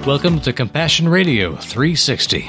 Welcome to Compassion Radio 360.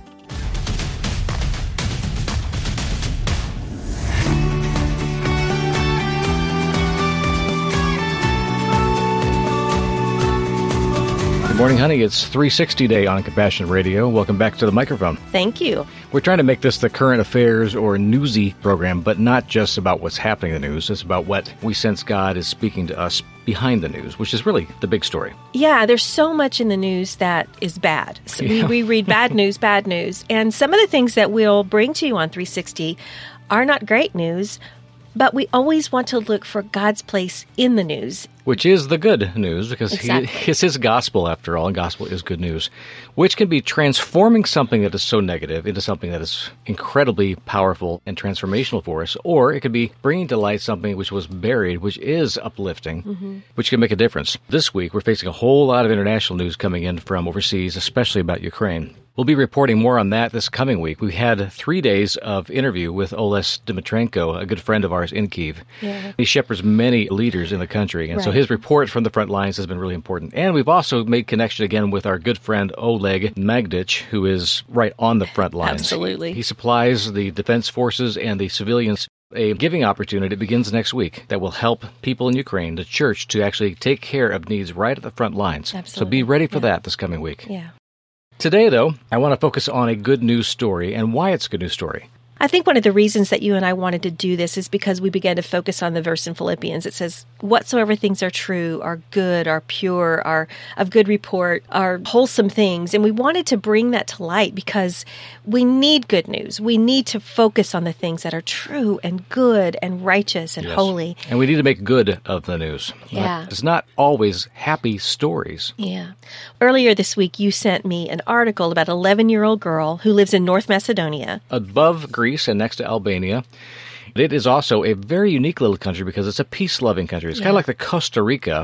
Good morning, honey. It's 360 Day on Compassion Radio. Welcome back to the microphone. Thank you. We're trying to make this the current affairs or newsy program, but not just about what's happening in the news. It's about what we sense God is speaking to us behind the news, which is really the big story. Yeah, there's so much in the news that is bad. So we read bad news. And some of the things that we'll bring to you on 360 are not great news, but we always want to look for God's place in the news. Which is the good news, because Exactly. it's His gospel, after all, and gospel is good news, which can be transforming something that is so negative into something that is incredibly powerful and transformational for us, or it could be bringing to light something which was buried, which is uplifting, which can make a difference. This week, we're facing a whole lot of international news coming in from overseas, especially about Ukraine. We'll be reporting more on that this coming week. We had 3 days of interview with Oles Dimitrenko, a good friend of ours in Kyiv. Yeah. He shepherds many leaders in the country, and so his report from the front lines has been really important. And we've also made connection again with our good friend Oleg Magdich, who is right on the front lines. Absolutely. He supplies the defense forces and the civilians a giving opportunity that begins next week that will help people in Ukraine, the church, to actually take care of needs right at the front lines. Absolutely. So be ready for that this coming week. Yeah. Today, though, I want to focus on a good news story and why it's a good news story. I think one of the reasons that you and I wanted to do this is because we began to focus on the verse in Philippians. It says, whatsoever things are true, are good, are pure, are of good report, are wholesome things. And we wanted to bring that to light because we need good news. We need to focus on the things that are true and good and righteous and holy. And we need to make good of the news. Yeah. It's not always happy stories. Yeah. Earlier this week, you sent me an article about an 11-year-old girl who lives in North Macedonia. Above Greece and next to Albania. It is also a very unique little country because it's a peace-loving country. It's kind of like the Costa Rica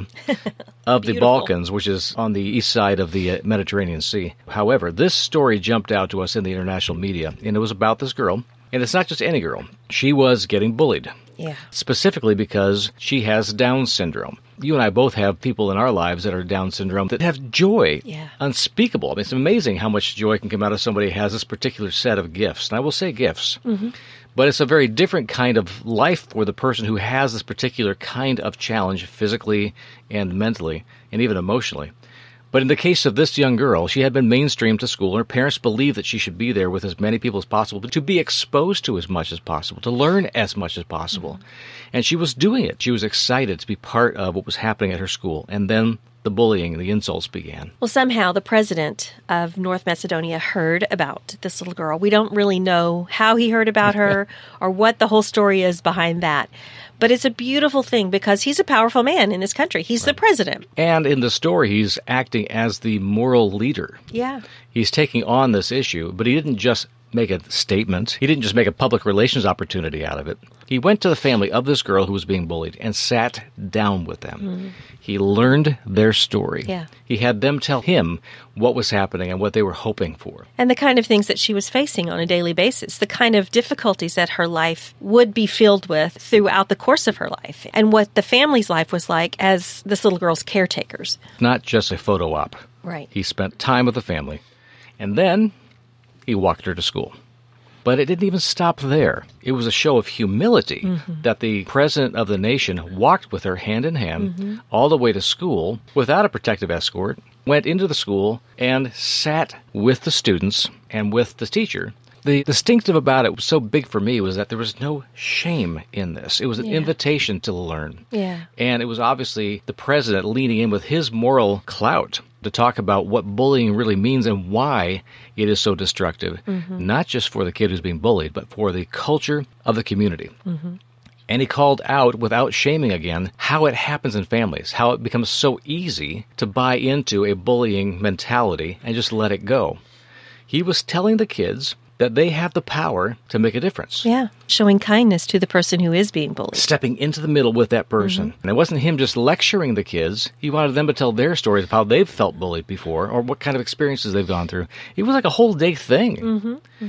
of the Balkans, which is on the east side of the Mediterranean Sea. However, this story jumped out to us in the international media, and it was about this girl. And it's not just any girl. She was getting bullied. Yeah. Specifically because she has Down syndrome. You and I both have people in our lives that are Down syndrome that have joy. Yeah. Unspeakable. I mean, it's amazing how much joy can come out of somebody who has this particular set of gifts. And I will say gifts. But it's a very different kind of life for the person who has this particular kind of challenge physically and mentally and even emotionally. But in the case of this young girl, she had been mainstreamed to school. Her parents believed that she should be there with as many people as possible, but to be exposed to as much as possible, to learn as much as possible. And she was doing it. She was excited to be part of what was happening at her school. And then the bullying and the insults began. Well, somehow the president of North Macedonia heard about this little girl. We don't really know how he heard about her or what the whole story is behind that. But it's a beautiful thing because he's a powerful man in this country. He's the president. And in the story, he's acting as the moral leader. Yeah. He's taking on this issue, but he didn't just make a statement. He didn't just make a public relations opportunity out of it. He went to the family of this girl who was being bullied and sat down with them. He learned their story. Yeah. He had them tell him what was happening and what they were hoping for. And the kind of things that she was facing on a daily basis, the kind of difficulties that her life would be filled with throughout the course of her life, and what the family's life was like as this little girl's caretakers. Not just a photo op. Right. He spent time with the family. And then he walked her to school. But it didn't even stop there. It was a show of humility that the president of the nation walked with her hand in hand all the way to school without a protective escort, went into the school and sat with the students and with the teacher. The distinctive about it was so big for me was that there was no shame in this. It was an invitation to learn. Yeah. And it was obviously the president leaning in with his moral clout to talk about what bullying really means and why it is so destructive, not just for the kid who's being bullied, but for the culture of the community. And he called out, without shaming again, how it happens in families, how it becomes so easy to buy into a bullying mentality and just let it go. He was telling the kids that they have the power to make a difference. Yeah. Showing kindness to the person who is being bullied. Stepping into the middle with that person. And it wasn't him just lecturing the kids. He wanted them to tell their stories of how they've felt bullied before or what kind of experiences they've gone through. It was like a whole day thing.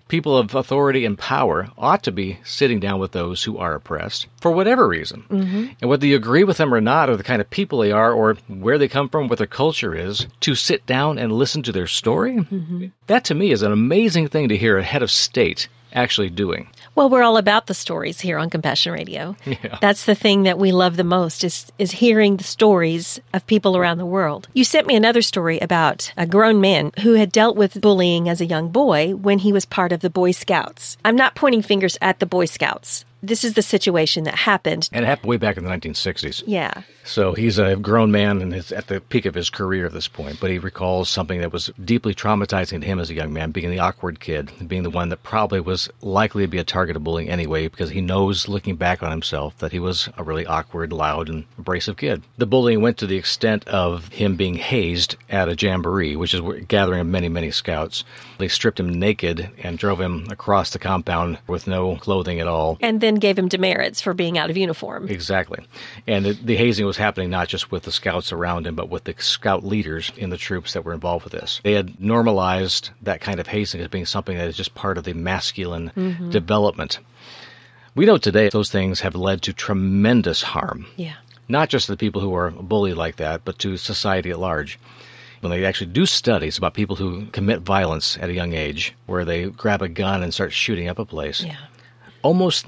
People of authority and power ought to be sitting down with those who are oppressed for whatever reason. And whether you agree with them or not, or the kind of people they are, or where they come from, what their culture is, to sit down and listen to their story, that to me is an amazing thing to hear a head of state actually doing. Well, we're all about the stories here on Compassion Radio. Yeah. That's the thing that we love the most is hearing the stories of people around the world. You sent me another story about a grown man who had dealt with bullying as a young boy when he was part of the Boy Scouts. I'm not pointing fingers at the Boy Scouts. This is the situation that happened. And it happened way back in the 1960s. Yeah. So he's a grown man and is at the peak of his career at this point, but he recalls something that was deeply traumatizing to him as a young man, being the awkward kid, being the one that probably was likely to be a target of bullying anyway, because he knows, looking back on himself, that he was a really awkward, loud, and abrasive kid. The bullying went to the extent of him being hazed at a jamboree, which is a gathering of many, many scouts. They stripped him naked and drove him across the compound with no clothing at all. And then gave him demerits for being out of uniform. Exactly. And the hazing was happening not just with the scouts around him, but with the scout leaders in the troops that were involved with this. They had normalized that kind of hazing as being something that is just part of the masculine development. We know today those things have led to tremendous harm. Yeah. Not just to the people who are bullied like that, but to society at large. When they actually do studies about people who commit violence at a young age, where they grab a gun and start shooting up a place, almost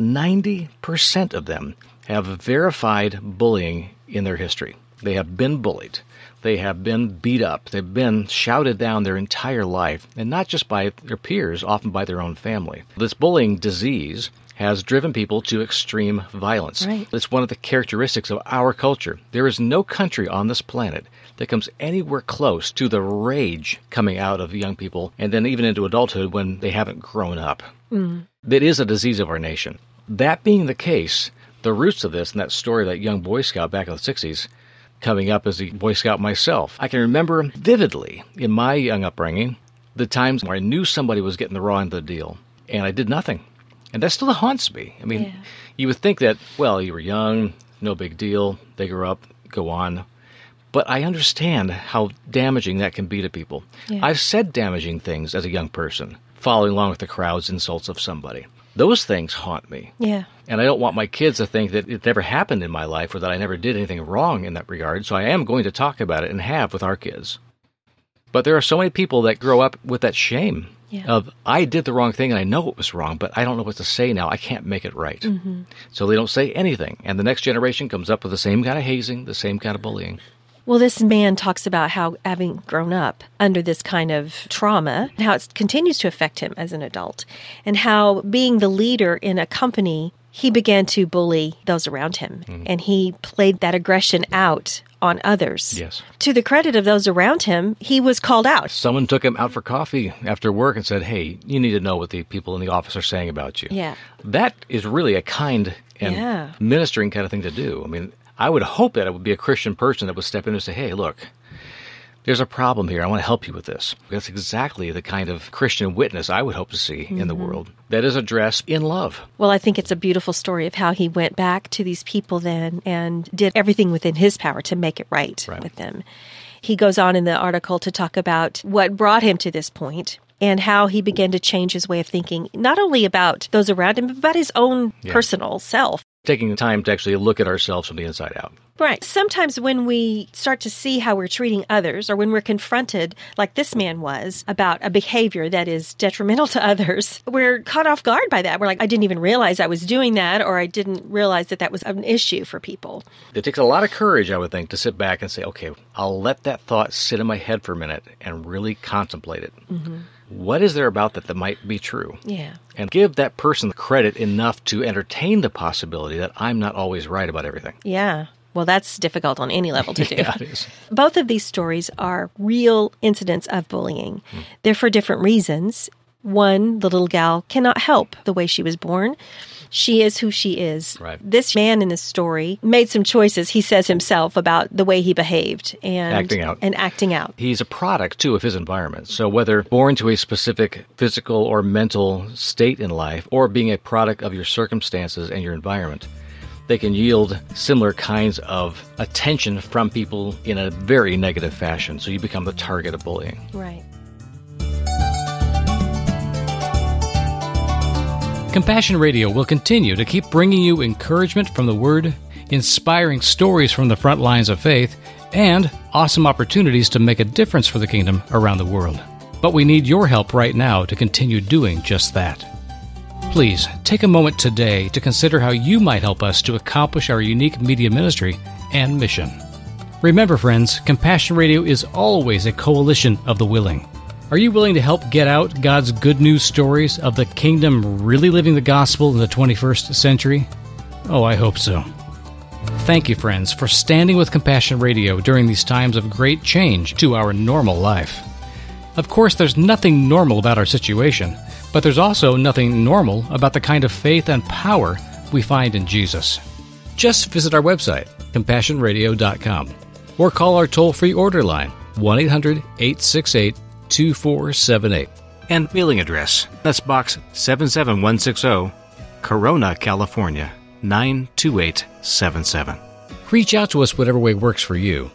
90% of them have verified bullying in their history. They have been bullied. They have been beat up. They've been shouted down their entire life, and not just by their peers, often by their own family. This bullying disease has driven people to extreme violence. Right. It's one of the characteristics of our culture. There is no country on this planet that comes anywhere close to the rage coming out of young people, and then even into adulthood when they haven't grown up. That is a disease of our nation. That being the case, the roots of this and that story of that young Boy Scout back in the 60s, coming up as a Boy Scout myself, I can remember vividly in my young upbringing the times where I knew somebody was getting the raw end of the deal, and I did nothing. And that still haunts me. I mean, you would think that, well, you were young, no big deal, they grew up, go on. But I understand how damaging that can be to people. I've said damaging things as a young person, following along with the crowd's insults of somebody. Those things haunt me. And I don't want my kids to think that it never happened in my life or that I never did anything wrong in that regard, so I am going to talk about it and have with our kids. But there are so many people that grow up with that shame of, I did the wrong thing and I know it was wrong, but I don't know what to say now. I can't make it right. So they don't say anything. And the next generation comes up with the same kind of hazing, the same kind of bullying. Well, this man talks about how having grown up under this kind of trauma, how it continues to affect him as an adult, and how being the leader in a company, he began to bully those around him, and he played that aggression out on others. Yes. To the credit of those around him, he was called out. Someone took him out for coffee after work and said, hey, you need to know what the people in the office are saying about you. That is really a kind and ministering kind of thing to do. I mean, I would hope that it would be a Christian person that would step in and say, hey, look, there's a problem here. I want to help you with this. That's exactly the kind of Christian witness I would hope to see in the world that is addressed in love. Well, I think it's a beautiful story of how he went back to these people then and did everything within his power to make it right with them. He goes on in the article to talk about what brought him to this point and how he began to change his way of thinking, not only about those around him, but about his own personal self. Taking the time to actually look at ourselves from the inside out. Right. Sometimes when we start to see how we're treating others, or when we're confronted, like this man was, about a behavior that is detrimental to others, we're caught off guard by that. We're like, I didn't even realize I was doing that, or I didn't realize that that was an issue for people. It takes a lot of courage, I would think, to sit back and say, okay, I'll let that thought sit in my head for a minute and really contemplate it. What is there about that might be true? And give that person credit enough to entertain the possibility that I'm not always right about everything. Well, that's difficult on any level to do. It is. Both of these stories are real incidents of bullying. They're for different reasons. One, the little gal cannot help the way she was born. She is who she is. This man in this story made some choices, he says himself, about the way he behaved and acting out. He's a product, too, of his environment. So whether born to a specific physical or mental state in life, or being a product of your circumstances and your environment, they can yield similar kinds of attention from people in a very negative fashion. So you become the target of bullying. Right. Compassion Radio will continue to keep bringing you encouragement from the Word, inspiring stories from the front lines of faith, and awesome opportunities to make a difference for the kingdom around the world. But we need your help right now to continue doing just that. Please take a moment today to consider how you might help us to accomplish our unique media ministry and mission. Remember, friends, Compassion Radio is always a coalition of the willing. Are you willing to help get out God's good news stories of the kingdom really living the gospel in the 21st century? Oh, I hope so. Thank you, friends, for standing with Compassion Radio during these times of great change to our normal life. Of course, there's nothing normal about our situation, but there's also nothing normal about the kind of faith and power we find in Jesus. Just visit our website, CompassionRadio.com, or call our toll-free order line, 1-800-868-2478. And mailing address, that's Box 77160, Corona, California, 92877. Reach out to us whatever way works for you.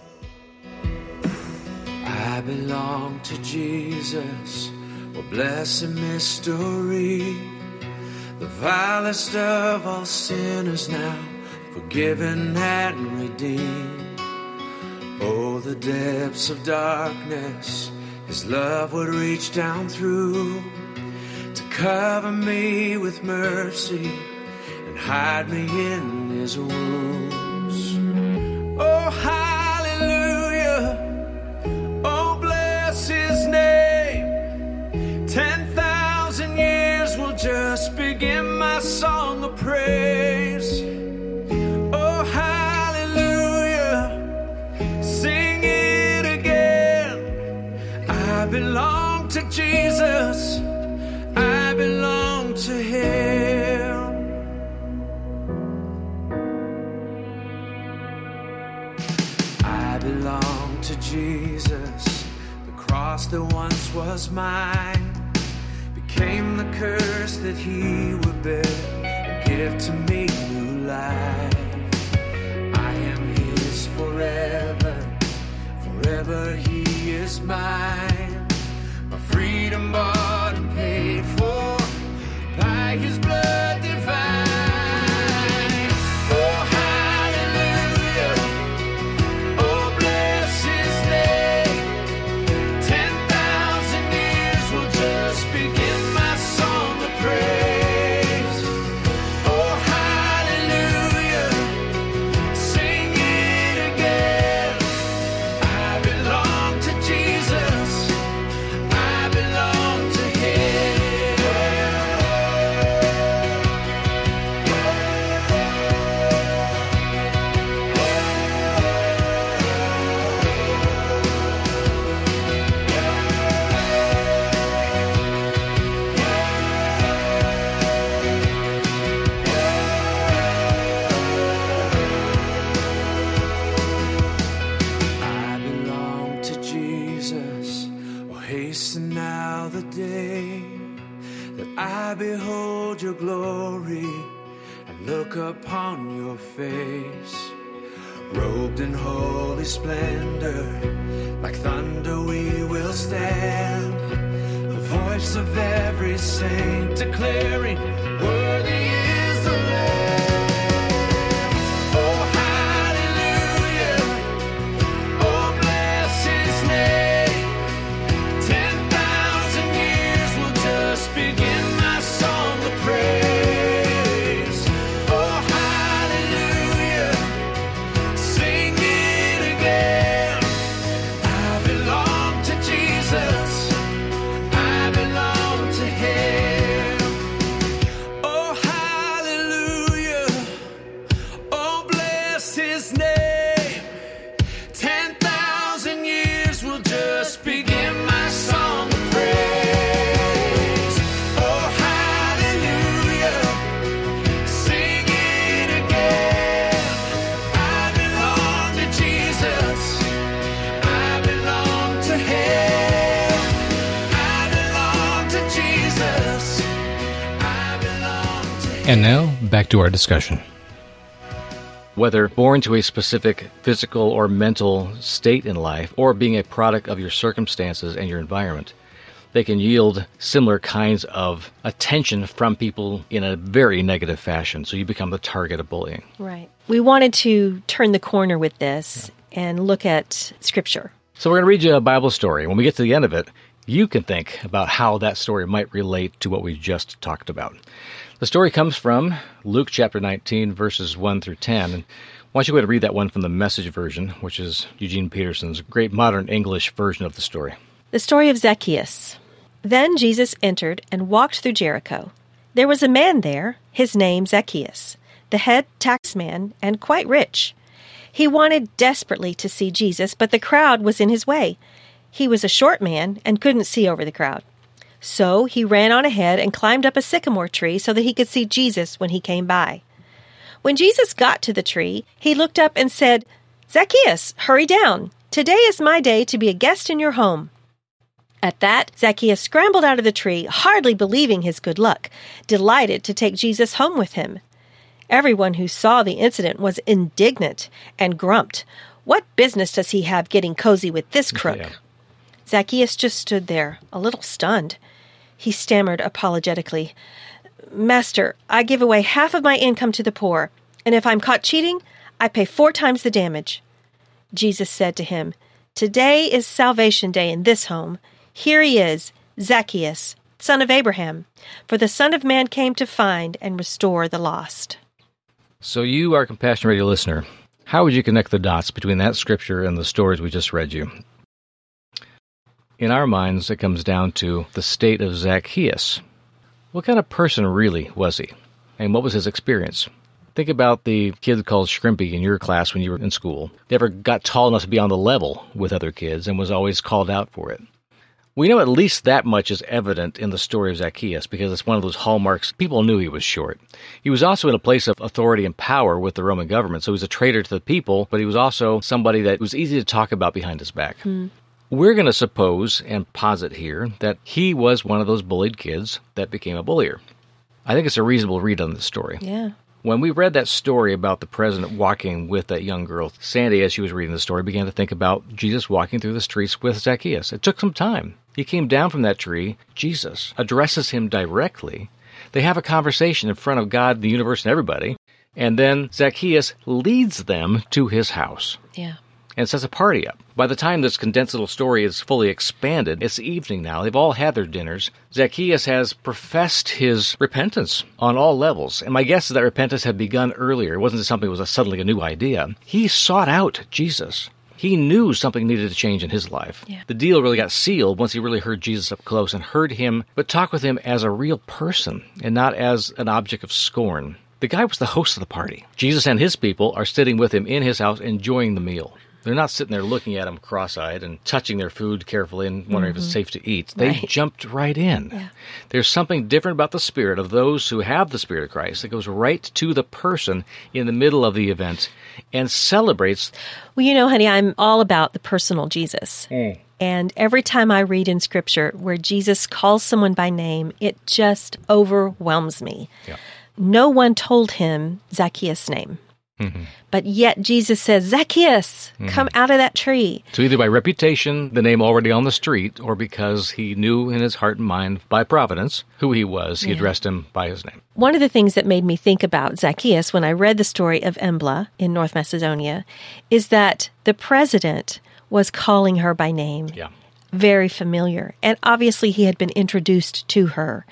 I belong to Jesus, a blessed mystery, the vilest of all sinners now, forgiven and redeemed. Oh, the depths of darkness, His love would reach down through to cover me with mercy and hide me in His wounds. Oh, hallelujah. Oh, bless His name. 10,000 years will just begin my song of praise. Oh, hallelujah. Sing it again. I belong to Jesus. I belong to Him. I belong to Jesus. The cross that once was mine became the curse that He would bear and give to me new life. I am His forever, forever He is mine. My freedom bought and paid for by His blood divine. Oh, hallelujah. Oh, bless His name. 10,000 years will just begin my song of praise. Oh, hallelujah. Sing it again. I belong to Jesus. I belong to Him. I belong to Jesus. Oh, hasten now the day that I behold your glory and look upon your face. Robed in holy splendor, like thunder we will stand. The voice of every saint declaring, worthy is the Lamb. Oh, hallelujah. Oh, bless His name. 10,000 years will just begin my song of praise. Oh, hallelujah. Sing it again. I belong to Jesus. I belong to Him. Oh, hallelujah. Oh, bless His name. 10,000 years will just begin my song of praise. Oh, hallelujah. Sing it again. I belong to Jesus. I belong to Him. I belong to Jesus. I belong to Him. And now, back to our discussion. Whether born to a specific physical or mental state in life, or being a product of your circumstances and your environment, they can yield similar kinds of attention from people in a very negative fashion. So you become the target of bullying. Right. We wanted to turn the corner with this and look at Scripture. So we're going to read you a Bible story. When we get to the end of it, you can think about how that story might relate to what we just talked about. The story comes from Luke chapter 19, verses 1 through 10. And why don't you go ahead and read that one from the Message version, which is Eugene Peterson's great modern English version of the story. The story of Zacchaeus. Then Jesus entered and walked through Jericho. There was a man there, his name Zacchaeus, the head taxman and quite rich. He wanted desperately to see Jesus, but the crowd was in his way. He was a short man and couldn't see over the crowd. So he ran on ahead and climbed up a sycamore tree so that he could see Jesus when he came by. When Jesus got to the tree, he looked up and said, "Zacchaeus, hurry down. Today is my day to be a guest in your home." At that, Zacchaeus scrambled out of the tree, hardly believing his good luck, delighted to take Jesus home with him. Everyone who saw the incident was indignant and grumped. What business does he have getting cozy with this crook? Yeah. Zacchaeus just stood there, a little stunned. He stammered apologetically, "Master, I give away half of my income to the poor, and if I'm caught cheating, I pay 4 times the damage." Jesus said to him, "Today is salvation day in this home. Here he is, Zacchaeus, son of Abraham, for the Son of Man came to find and restore the lost." So you, our Compassion Radio listener, how would you connect the dots between that scripture and the stories we just read you? In our minds, it comes down to the state of Zacchaeus. What kind of person really was he? And what was his experience? Think about the kid called Shrimpy in your class when you were in school. Never got tall enough to be on the level with other kids and was always called out for it. We know at least that much is evident in the story of Zacchaeus because it's one of those hallmarks. People knew he was short. He was also in a place of authority and power with the Roman government, so he was a traitor to the people, but he was also somebody that was easy to talk about behind his back. We're going to suppose and posit here that he was one of those bullied kids that became a bullier. I think it's a reasonable read on this story. Yeah. When we read that story about the president walking with that young girl, Sandy, as she was reading the story, began to think about Jesus walking through the streets with Zacchaeus. It took some time. He came down from that tree. Jesus addresses him directly. They have a conversation in front of God, the universe, and everybody. And then Zacchaeus leads them to his house. Yeah. And sets a party up. By the time this condensed little story is fully expanded, it's evening now. They've all had their dinners. Zacchaeus has professed his repentance on all levels. And my guess is that repentance had begun earlier. It wasn't something that was suddenly a new idea. He sought out Jesus. He knew something needed to change in his life. Yeah. The deal really got sealed once he really heard Jesus up close and heard him, but talk with him as a real person and not as an object of scorn. The guy was the host of the party. Jesus and his people are sitting with him in his house enjoying the meal. They're not sitting there looking at him cross-eyed and touching their food carefully and wondering if it's safe to eat. They jumped right in. Yeah. There's something different about the spirit of those who have the Spirit of Christ that goes right to the person in the middle of the event and celebrates. Well, you know, honey, I'm all about the personal Jesus. And every time I read in Scripture where Jesus calls someone by name, it just overwhelms me. Yeah. No one told him Zacchaeus' name. But yet Jesus says, "Zacchaeus, come out of that tree." So either by reputation, the name already on the street, or because he knew in his heart and mind by providence who he was, he addressed him by his name. One of the things that made me think about Zacchaeus when I read the story of Embla in North Macedonia is that the president was calling her by name. Yeah. Very familiar. And obviously he had been introduced to her.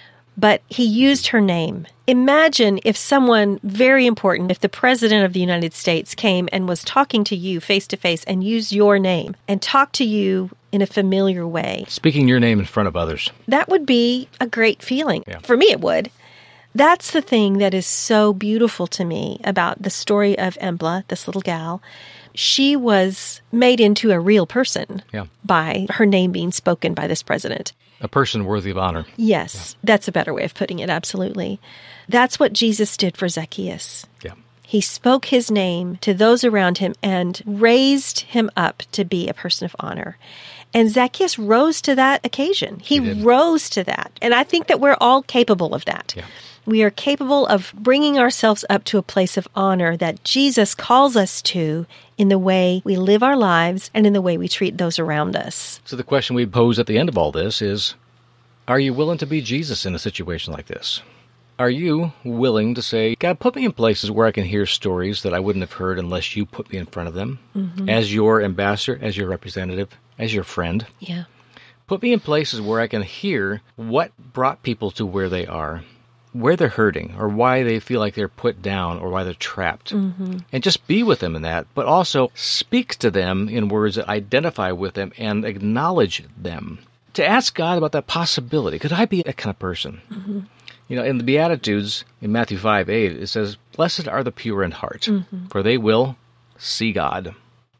But he used her name. Imagine if someone very important, if the President of the United States came and was talking to you face to face and used your name and talked to you in a familiar way. Speaking your name in front of others. That would be a great feeling. Yeah. For me, it would. That's the thing that is so beautiful to me about the story of Embla, this little gal. She was made into a real person by her name being spoken by this president. A person worthy of honor. Yes, that's a better way of putting it, absolutely. That's what Jesus did for Zacchaeus. Yeah. He spoke his name to those around him and raised him up to be a person of honor. And Zacchaeus rose to that occasion. He rose to that. And I think that we're all capable of that. Yeah. We are capable of bringing ourselves up to a place of honor that Jesus calls us to in the way we live our lives and in the way we treat those around us. So the question we pose at the end of all this is, are you willing to be Jesus in a situation like this? Are you willing to say, God, put me in places where I can hear stories that I wouldn't have heard unless you put me in front of them, as your ambassador, as your representative, as your friend? Yeah. Put me in places where I can hear what brought people to where they are, where they're hurting, or why they feel like they're put down, or why they're trapped. And just be with them in that, but also speak to them in words that identify with them and acknowledge them. To ask God about that possibility. Could I be that kind of person? You know, in the Beatitudes, in Matthew 5:8, it says, "Blessed are the pure in heart, for they will see God."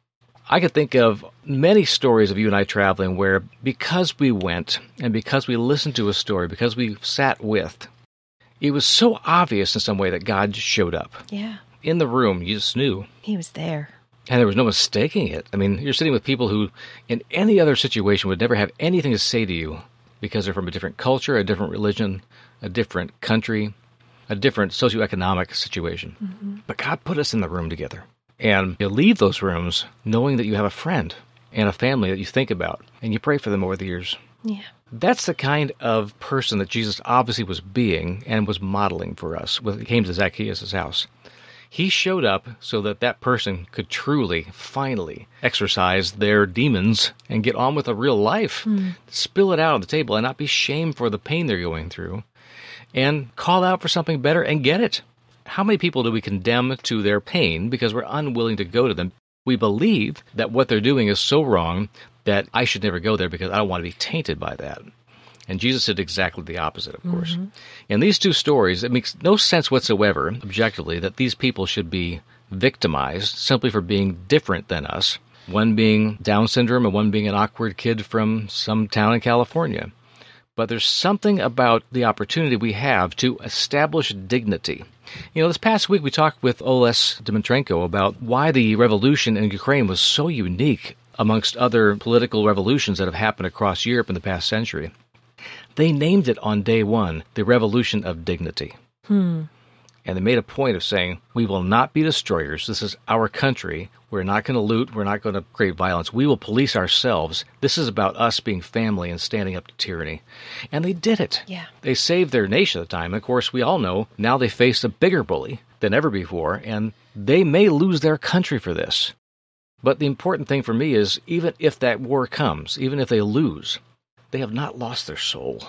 I could think of many stories of you and I traveling where because we went and because we listened to a story, because we sat with, it was so obvious in some way that God showed up. Yeah. In the room, you just knew. He was there. And there was no mistaking it. I mean, you're sitting with people who, in any other situation, would never have anything to say to you because they're from a different culture, a different religion, a different country, a different socioeconomic situation. But God put us in the room together. And you leave those rooms knowing that you have a friend and a family that you think about, and you pray for them over the years. Yeah. That's the kind of person that Jesus obviously was being and was modeling for us when it came to Zacchaeus' house. He showed up so that that person could truly, finally, exorcise their demons and get on with a real life, spill it out on the table and not be shamed for the pain they're going through, and call out for something better and get it. How many people do we condemn to their pain because we're unwilling to go to them? We believe that what they're doing is so wrong that I should never go there because I don't want to be tainted by that. And Jesus did exactly the opposite, of course. In these two stories, it makes no sense whatsoever, objectively, that these people should be victimized simply for being different than us, one being Down syndrome and one being an awkward kid from some town in California. But there's something about the opportunity we have to establish dignity. You know, this past week we talked with Oles Dmytrenko about why the revolution in Ukraine was so unique amongst other political revolutions that have happened across Europe in the past century. They named it on day one the Revolution of Dignity. And they made a point of saying, we will not be destroyers. This is our country. We're not going to loot. We're not going to create violence. We will police ourselves. This is about us being family and standing up to tyranny. And they did it. Yeah. They saved their nation at the time. Of course, we all know now they face a bigger bully than ever before, and they may lose their country for this. But the important thing for me is, even if that war comes, even if they lose, they have not lost their soul.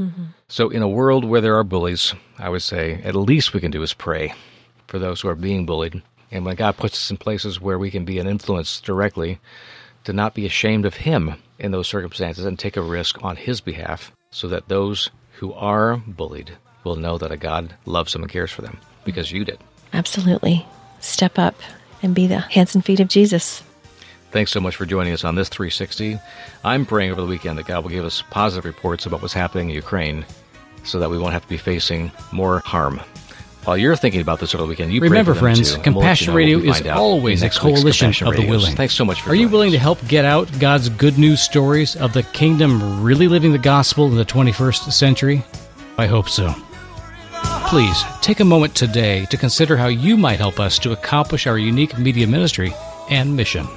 So in a world where there are bullies, I would say at least we can do is pray for those who are being bullied. And when God puts us in places where we can be an influence directly, to not be ashamed of Him in those circumstances and take a risk on His behalf so that those who are bullied will know that a God loves them and cares for them because you did. Absolutely. Step up and be the hands and feet of Jesus. Thanks so much for joining us on this 360. I'm praying over the weekend that God will give us positive reports about what's happening in Ukraine so that we won't have to be facing more harm. While you're thinking about this over the weekend, you remember, pray for them friends, too. Compassion Radio is always a coalition of the willing. Thanks so much for Are you joining willing us. to help get out God's good news stories of the kingdom really living the gospel in the 21st century? I hope so. Please, take a moment today to consider how you might help us to accomplish our unique media ministry and mission.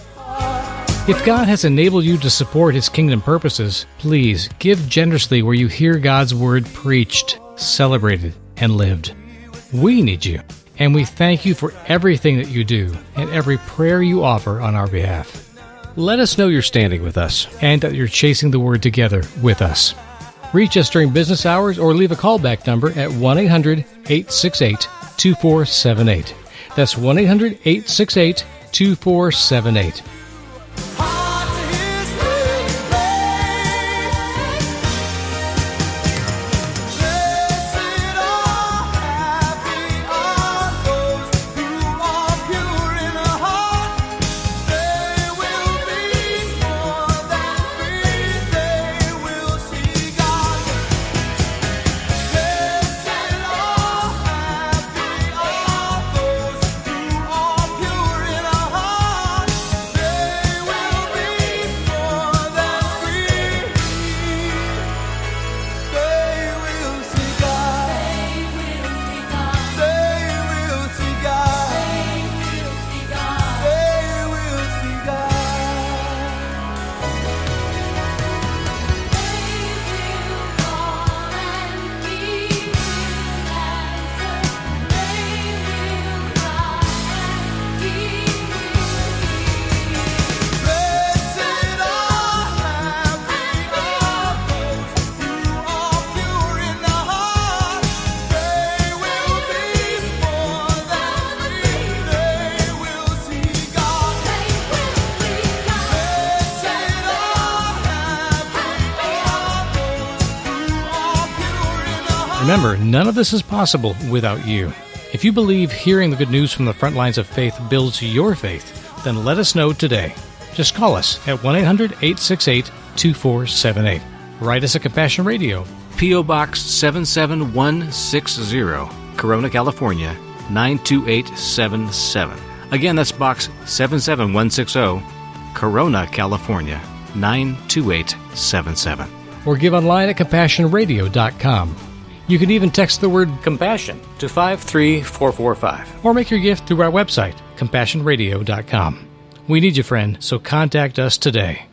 If God has enabled you to support His kingdom purposes, please give generously where you hear God's word preached, celebrated, and lived. We need you, and we thank you for everything that you do and every prayer you offer on our behalf. Let us know you're standing with us and that you're chasing the word together with us. Reach us during business hours or leave a callback number at 1-800-868-2478. That's 1-800-868-2478. Remember, none of this is possible without you. If you believe hearing the good news from the front lines of faith builds your faith, then let us know today. Just call us at 1-800-868-2478. Write us at Compassion Radio, P.O. Box 77160, Corona, California, 92877. Again, that's Box 77160, Corona, California, 92877. or give online at CompassionRadio.com. You can even text the word Compassion to 53445. or make your gift through our website, CompassionRadio.com. We need you, friend, so contact us today.